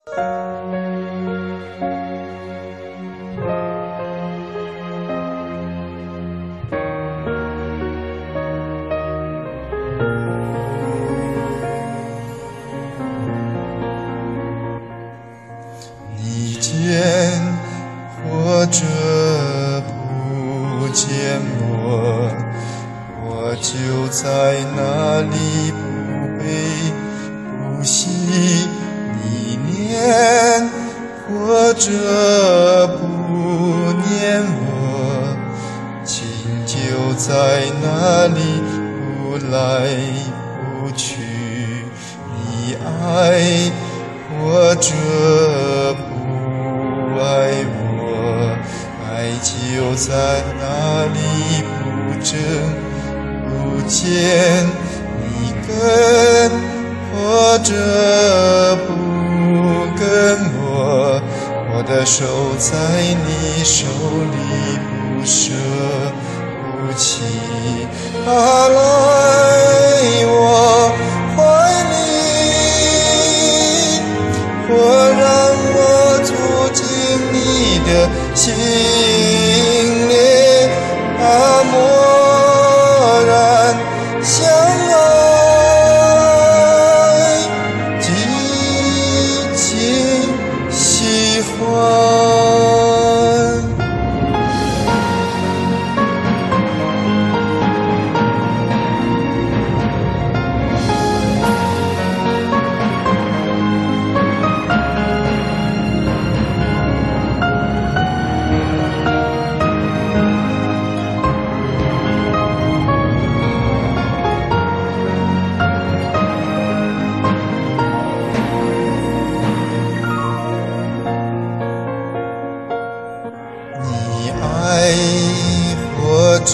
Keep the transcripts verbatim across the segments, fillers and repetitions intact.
你见或者不见我，我就在那里不悲不喜。你念或者不念我，情就在那里不来不去。你爱或者不爱我，爱就在那里不增不减。你跟或者不跟我，我的手在你手里不舍不弃。啊，来我怀里，或让我住进你的心里，啊，默然相爱，激情喜欢。你爱或者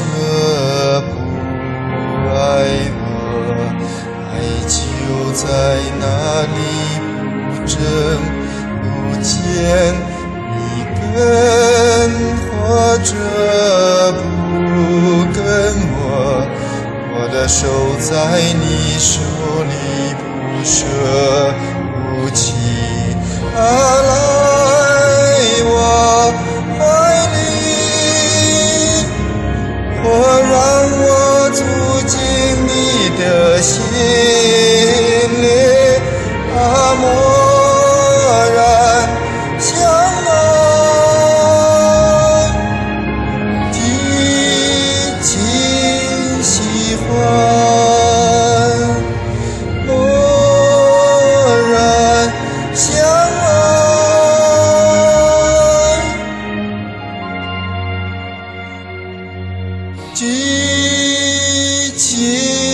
不爱我，爱就在那里不增不减。你跟或者不跟我，我的手在你手里不舍不弃。啊，来我怀里，或让我住进你的心里，啊，默然相爱，激情喜欢，默然相爱，激情